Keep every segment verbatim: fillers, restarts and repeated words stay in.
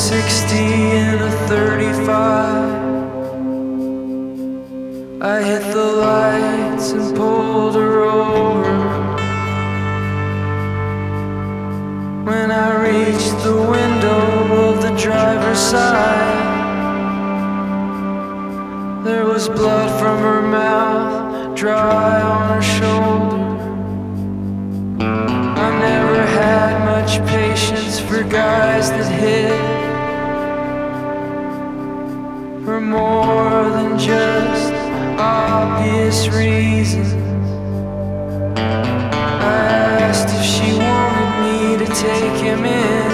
sixty in a thirty-five. I hit the lights and pulled her over. When I reached the window of the driver's side, there was blood from her mouth, dry on her shoulder. I never had much patience for guys that hit for more than just obvious reasons. I asked if she wanted me to take him in.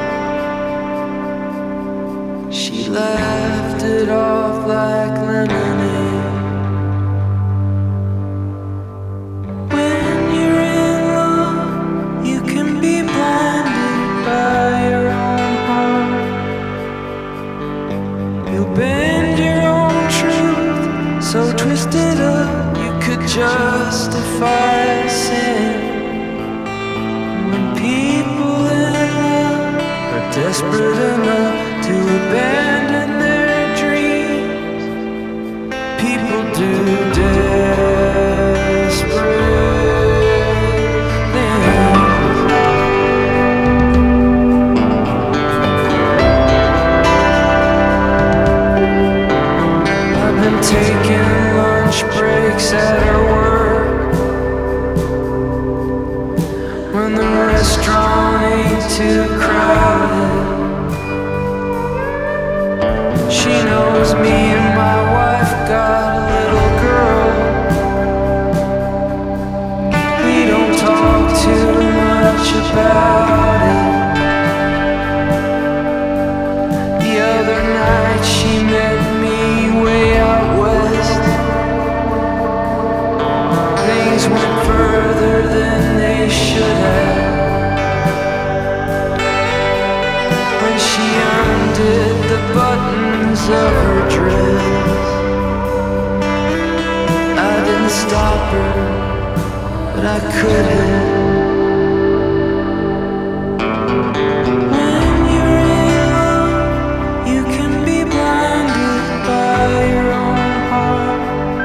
She laughed it off like lemonade. When you're in love, you can be blinded by your own heart. You bend your own truth so twisted up you could justify sin. When people in love are desperate enough to abandon their dreams, people do desperate things. I've been taking lunch breaks at her work when the restaurant ain't too crowded. She knows me and my wife got a little girl. We don't talk too much about it. The other night she met me way out west. Things went further than they should have. When she undid the buttons of her dress, I didn't stop her, but I could have. When you're in love, you can be blinded by your own heart.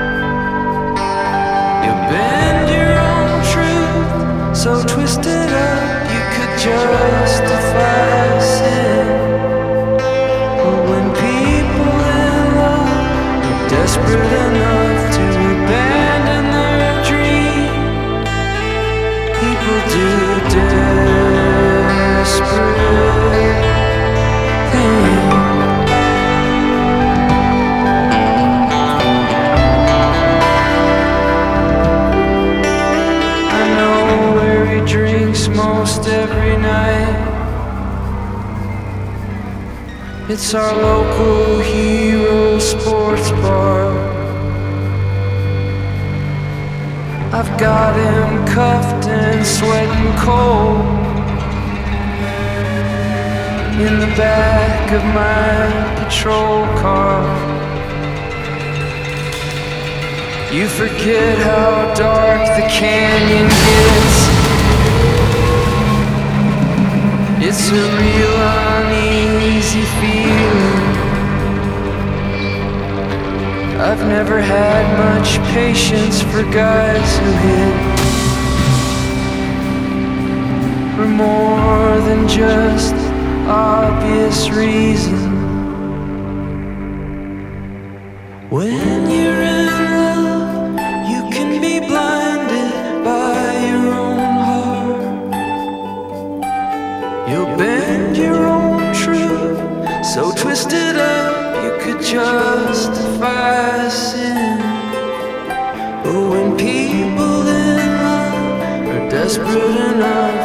You bend your own truth so twisted up you could justify sin. But when people in love are desperate enough to abandon their dream, people do desperate things. I know where he drinks most every night. It's our local hero sports bar. I've got him cuffed and sweating cold in the back of my patrol car. You forget how dark the canyon gets. It's a real uneasy feeling. I've never had much patience for guys who hit for more than just obvious reasons. When you're in love, you can be blinded by your own heart. You'll bend your own truth so twisted up you could justify sin. But when people in love are desperate enough